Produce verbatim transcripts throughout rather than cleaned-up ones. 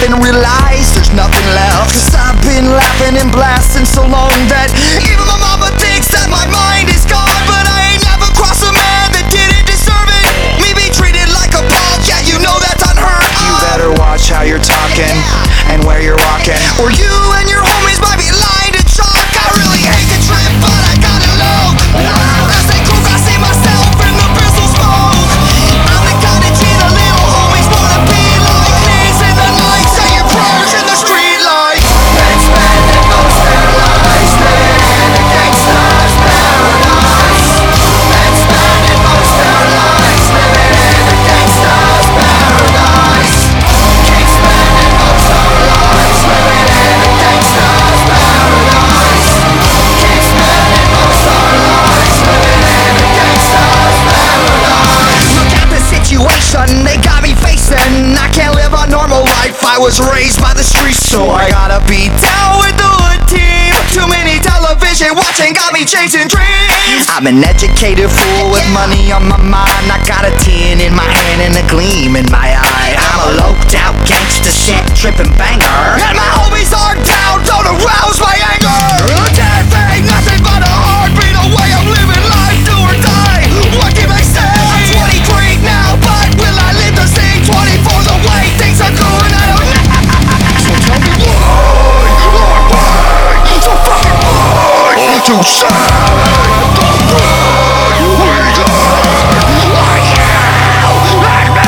then realize there's nothing left. Cause I've been laughing and blasting so long that even my mama thinks that my mind is gone. But I ain't never crossed a man that didn't deserve it. Me be treated like a punk, yeah, you know that's unheard of. You better watch how you're talking and where you're walking, or you and your homies might be lying to chalk. I really hate the trip, but I gotta know. As they cook, I see myself in the pistol smoke. I'm the kind of G the little homies wanna be like. Knees in the night, saying prayers in the street light. Men spending most their lives living in a gangster's paradise. Men spending most their lives living in a gangster's paradise. Keep spending most our lives living in a gangster's paradise. Keep spending most our lives living in a gangster's paradise. Look at the situation they got me facing. I can't live a normal life, I was raised by the streets, so I gotta be down with the hood team. Too many television watching got me chasing dreams. I'm an educated fool with money on my mind. I got a tin in my hand and a gleam in my eye. I'm a loped out gangster shit tripping banger, and my homies are down, don't arouse my anger. Death ain't nothing but a heartbeat away. I'm living life, do or die. What can I say? I'm twenty-three now, but will I live to see twenty-four? The way things are going, I don't know. So tell me why, why, so fucking why to say the good we learn like you and me.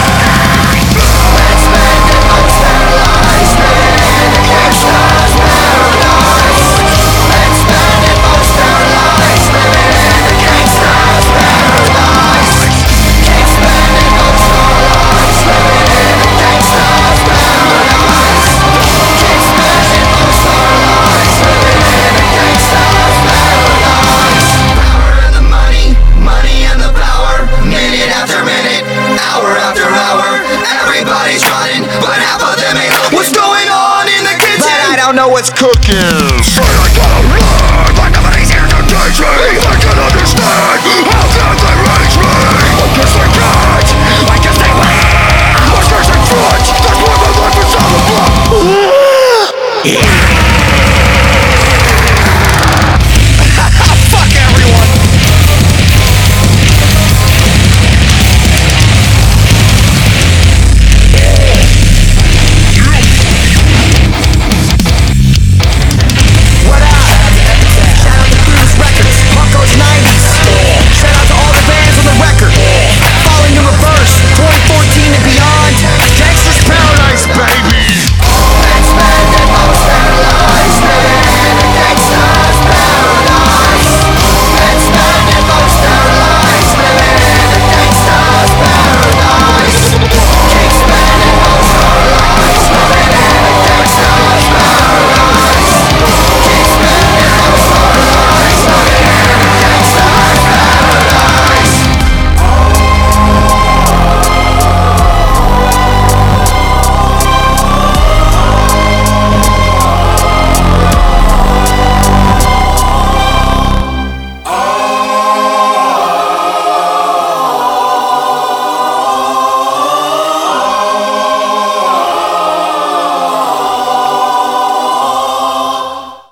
Men spending most their lives living in a gangster's paradise. Men spending most their lives living in a gangster's paradise. Keep spending most our lives living in a gangster's paradise. Keep spending most our lives living in a gangster's paradise. Power and the money, money and the power. Minute after minute, hour after hour, everybody's running, but half of them ain't looking. What's going on in the kitchen? But I don't know what's cooking. So I gotta run, but nobody's here to teach me. I can understand, how can they reach me? I guess they can't, I guess they will. Monsters in front, that's why my life is all about. Yeah.